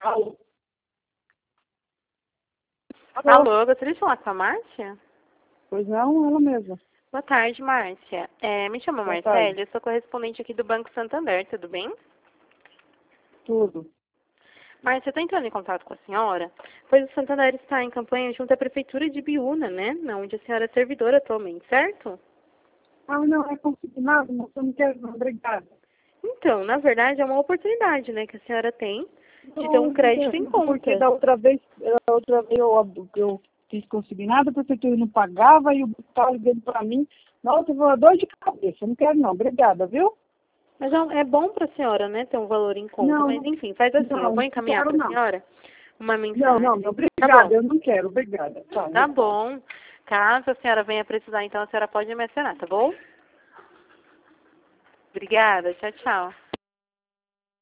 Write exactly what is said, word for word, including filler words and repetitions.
Alô? Alô, eu gostaria de falar com a Márcia? Pois não, ela mesma. Boa tarde, Márcia. É, me chamo Boa Marcele, tarde. eu sou correspondente aqui do Banco Santander, tudo bem? Tudo. Márcia, eu estou entrando em contato com a senhora, pois o Santander está em campanha junto à Prefeitura de Biúna, né? Onde a senhora é servidora atualmente, certo? Ah, não, é consignado, mas eu não quero não, obrigada. Então, na verdade, é uma oportunidade, né, que a senhora tem de ter Não, um crédito em porque conta. da outra vez, da outra vez eu, eu fiz consignado, a prefeitura não pagava e o banco estava ligando para mim. Nossa, eu vou dor de cabeça, eu não quero não, obrigada, viu? Mas é é bom para a senhora, né, ter um valor em conta. Não, Mas, não, enfim, faz assim, eu não, vou não encaminhar quero para a não. senhora uma Não, não, não, mensagem. Tá bom. obrigada, eu não quero, obrigada. Tá, Tá bom. Caso a senhora venha precisar, então a senhora pode me acionar, tá bom? Obrigada. Tchau, tchau.